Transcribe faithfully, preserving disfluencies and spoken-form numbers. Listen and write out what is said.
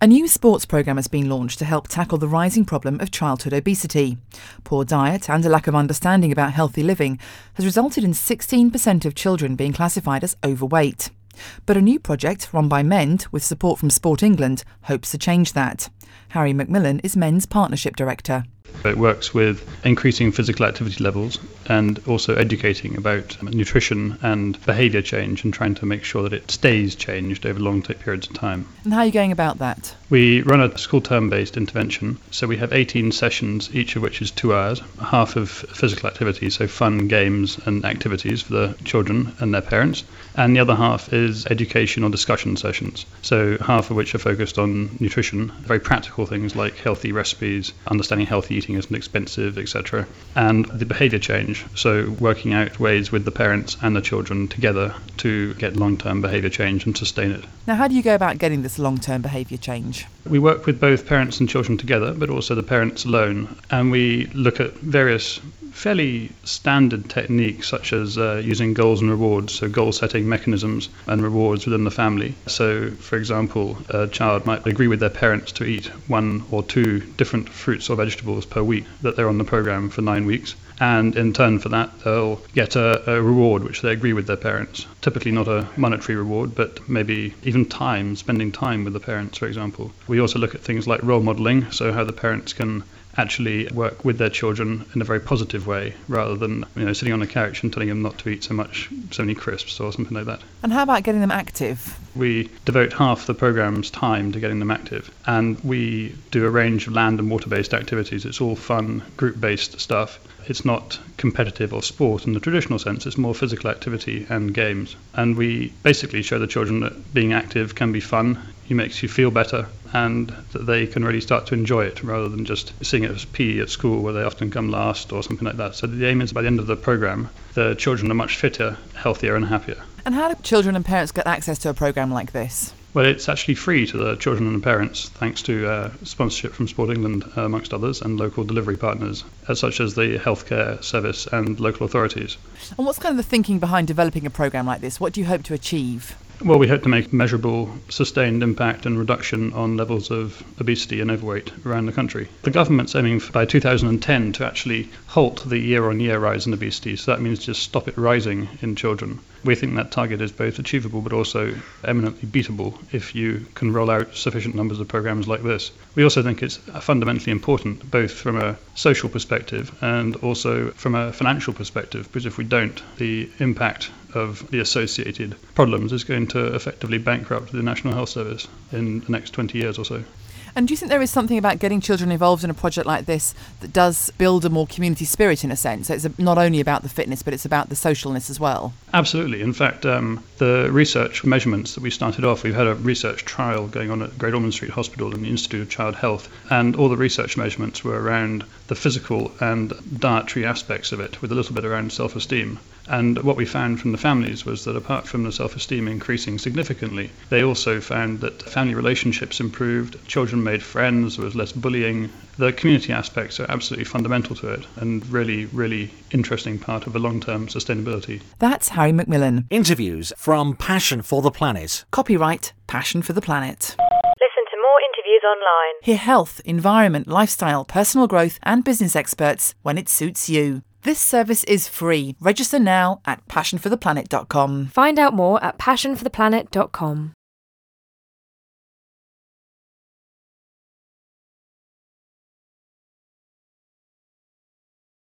A new sports programme has been launched to help tackle the rising problem of childhood obesity. Poor diet and a lack of understanding about healthy living has resulted in sixteen percent of children being classified as overweight. But a new project run by MEND, with support from Sport England, hopes to change that. Harry McMillan is MEND's Partnership Director. It works with increasing physical activity levels and also educating about nutrition and behaviour change and trying to make sure that it stays changed over long periods of time. And how are you going about that? We run a school term-based intervention, so we have eighteen sessions, each of which is two hours, half of physical activity, so fun, games and activities for the children and their parents, and the other half is education or discussion sessions, so half of which are focused on nutrition, very practical things like healthy recipes, understanding healthy eating isn't expensive, et cetera, and the behaviour change, so working out ways with the parents and the children together to get long-term behaviour change and sustain it. Now, how do you go about getting this long-term behaviour change? We work with both parents and children together, but also the parents alone, and we look at various fairly standard techniques such as uh, using goals and rewards, so goal setting mechanisms and rewards within the family. So, for example, a child might agree with their parents to eat one or two different fruits or vegetables per week that they're on the programme for nine weeks. And in turn for that, they'll get a, a reward which they agree with their parents. Typically not a monetary reward, but maybe even time, spending time with the parents, for example. We also look at things like role modelling, so how the parents can actually work with their children in a very positive way, rather than you know sitting on a couch and telling them not to eat so much, so many crisps or something like that. And how about getting them active? We devote half the programme's time to getting them active, and we do a range of land and water-based activities. It's all fun, group-based stuff. It's not competitive or sport in the traditional sense, it's more physical activity and games. And we basically show the children that being active can be fun, it makes you feel better, and that they can really start to enjoy it rather than just seeing it as P E at school where they often come last or something like that. So the aim is by the end of the programme, the children are much fitter, healthier and happier. And how do children and parents get access to a programme like this? Well, it's actually free to the children and the parents, thanks to uh, sponsorship from Sport England, uh, amongst others, and local delivery partners, uh, such as the healthcare service and local authorities. And what's kind of the thinking behind developing a programme like this? What do you hope to achieve? Well, we hope to make measurable, sustained impact and reduction on levels of obesity and overweight around the country. The government's aiming for, by two thousand ten to actually halt the year-on-year rise in obesity, so that means just stop it rising in children. We think that target is both achievable but also eminently beatable if you can roll out sufficient numbers of programmes like this. We also think it's fundamentally important, both from a social perspective and also from a financial perspective, because if we don't, the impact of the associated problems is going to effectively bankrupt the National Health Service in the next twenty years or so. And do you think there is something about getting children involved in a project like this that does build a more community spirit in a sense? So it's not only about the fitness, but it's about the socialness as well? Absolutely. In fact, um, the research measurements that we started off, we've had a research trial going on at Great Ormond Street Hospital and the Institute of Child Health, and all the research measurements were around the physical and dietary aspects of it, with a little bit around self-esteem. And what we found from the families was that apart from the self-esteem increasing significantly, they also found that family relationships improved, children made friends, there was less bullying. The community aspects are absolutely fundamental to it and really, really interesting part of a long-term sustainability. That's Harry McMillan. Interviews from Passion for the Planet. Copyright Passion for the Planet. Listen to more interviews online. Hear health, environment, lifestyle, personal growth and business experts when it suits you. This service is free. Register now at passion for the planet dot com. Find out more at passion for the planet dot com.